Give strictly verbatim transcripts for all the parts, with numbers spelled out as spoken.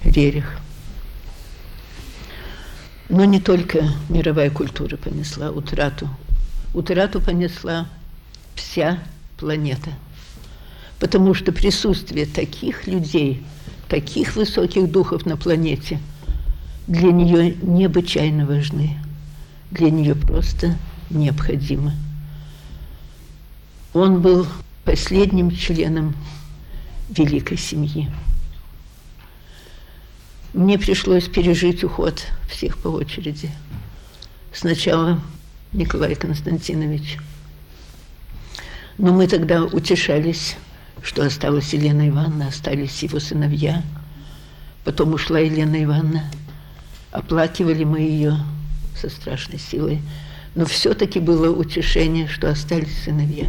прерьях. Но не только мировая культура понесла утрату. Утрату понесла вся планета. Потому что присутствие таких людей, таких высоких духов на планете для нее необычайно важны. Для нее просто необходимы. Он был последним членом великой семьи. Мне пришлось пережить уход всех по очереди. Сначала Николай Константинович. Но мы тогда утешались, что осталась Елена Ивановна, остались его сыновья. Потом ушла Елена Ивановна. Оплакивали мы ее со страшной силой. Но все-таки было утешение, что остались сыновья.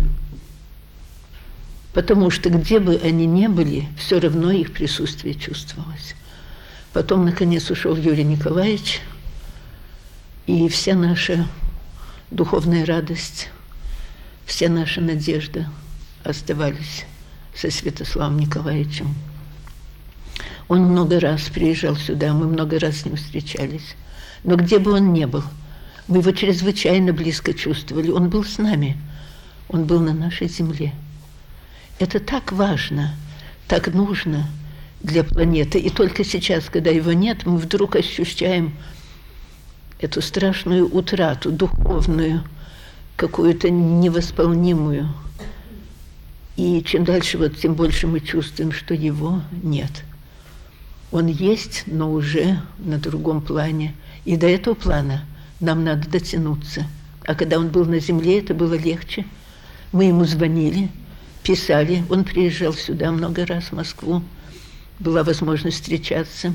Потому что где бы они ни были, все равно их присутствие чувствовалось. Потом, наконец, ушел Юрий Николаевич, и вся наша духовная радость, вся наша надежда оставались со Святославом Николаевичем. Он много раз приезжал сюда, мы много раз с ним встречались. Но где бы он ни был, мы его чрезвычайно близко чувствовали. Он был с нами, он был на нашей земле. Это так важно, так нужно для планеты. И только сейчас, когда его нет, мы вдруг ощущаем эту страшную утрату, духовную, какую-то невосполнимую. И чем дальше, вот, тем больше мы чувствуем, что его нет. Он есть, но уже на другом плане. И до этого плана нам надо дотянуться. А когда он был на земле, это было легче. Мы ему звонили, писали. Он приезжал сюда много раз, в Москву. Была возможность встречаться.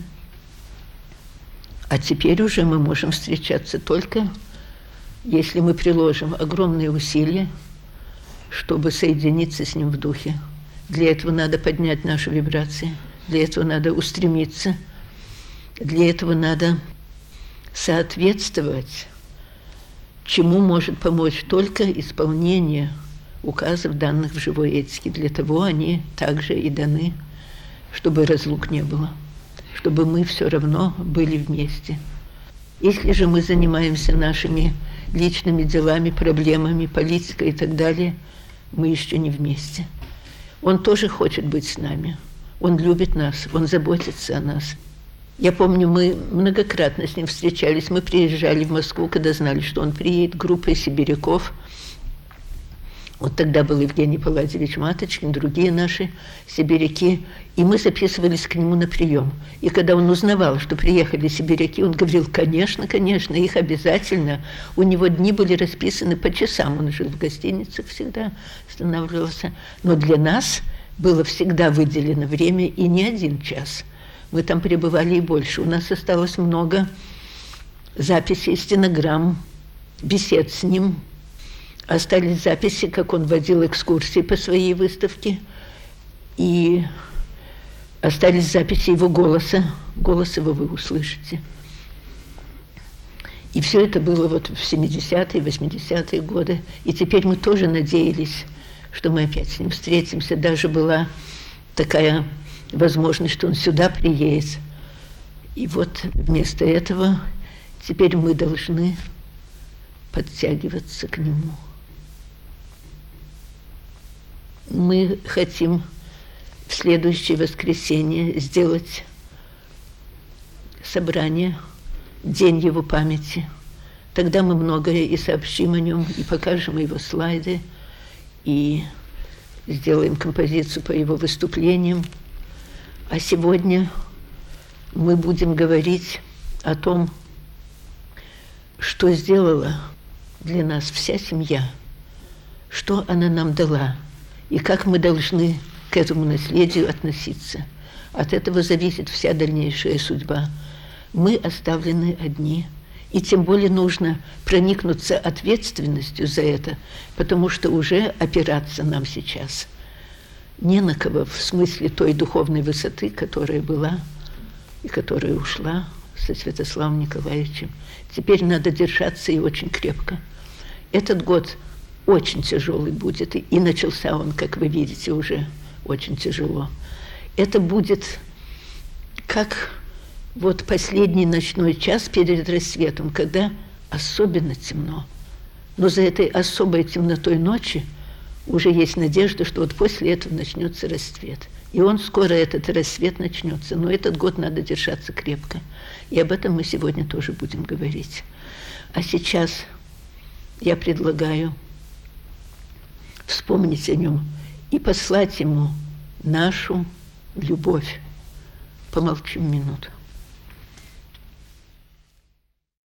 А теперь уже мы можем встречаться только, если мы приложим огромные усилия, чтобы соединиться с ним в духе. Для этого надо поднять наши вибрации, для этого надо устремиться, для этого надо соответствовать, чему может помочь только исполнение указов, данных в живой этике. Для того они также и даны, чтобы разлук не было, чтобы мы все равно были вместе. Если же мы занимаемся нашими личными делами, проблемами, политикой и так далее, мы еще не вместе. Он тоже хочет быть с нами. Он любит нас, он заботится о нас. Я помню, мы многократно с ним встречались. Мы приезжали в Москву, когда знали, что он приедет, группой сибиряков. Вот тогда был Евгений Палладьевич Маточкин, другие наши сибиряки. И мы записывались к нему на прием. И когда он узнавал, что приехали сибиряки, он говорил: конечно, конечно, их обязательно. У него дни были расписаны по часам. Он жил в гостиницах всегда, останавливался. Но для нас было всегда выделено время и не один час. Мы там пребывали и больше. У нас осталось много записей, стенограмм, бесед с ним. Остались записи, как он водил экскурсии по своей выставке. И остались записи его голоса. Голос его вы услышите. И все это было вот в семидесятые, восьмидесятые годы. И теперь мы тоже надеялись, что мы опять с ним встретимся. Даже была такая возможность, что он сюда приедет. И вот вместо этого теперь мы должны подтягиваться к нему. Мы хотим в следующее воскресенье сделать собрание, день его памяти. Тогда мы многое и сообщим о нем, и покажем его слайды, и сделаем композицию по его выступлениям. А сегодня мы будем говорить о том, что сделала для нас вся семья, что она нам дала, и как мы должны к этому наследию относиться. От этого зависит вся дальнейшая судьба. Мы оставлены одни, и тем более нужно проникнуться ответственностью за это, потому что уже опираться нам сейчас не на кого, в смысле той духовной высоты, которая была и которая ушла со Святославом Николаевичем. Теперь надо держаться и очень крепко. Этот год очень тяжелый будет, и начался он, как вы видите, уже очень тяжело. Это будет как вот последний ночной час перед рассветом, когда особенно темно. Но за этой особой темнотой ночи уже есть надежда, что вот после этого начнется рассвет. И он скоро, этот рассвет, начнется. Но этот год надо держаться крепко. И об этом мы сегодня тоже будем говорить. А сейчас я предлагаю вспомнить о нем и послать ему нашу любовь. Помолчим минуту.